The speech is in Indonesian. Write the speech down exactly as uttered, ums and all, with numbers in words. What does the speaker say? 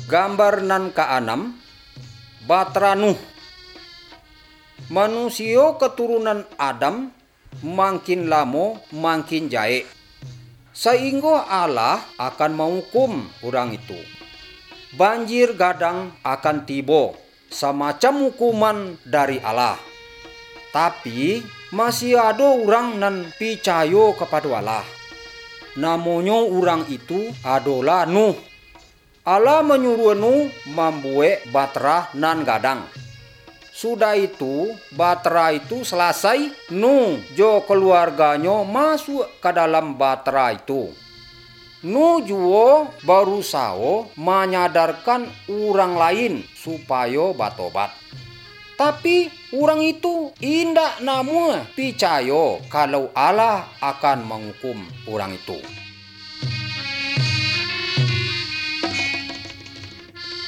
Gambar nan keenam, Batra Nuh. Manusia keturunan Adam makin lama makin jaek. Sehingga Allah akan menghukum orang itu. Banjir gadang akan tiba, semacam hukuman dari Allah. Tapi masih ada orang nan percaya kepada Allah. Namanya orang itu adalah Nuh. Allah menyuruh Nuh membuat batra nan gadang. Sudah itu, batra itu selesai, Nuh jo keluarganya masuk ke dalam batra itu. Nuh juga berusaha menyadarkan orang lain supaya bertobat. Tapi orang itu indak namu percaya kalau Allah akan menghukum orang itu.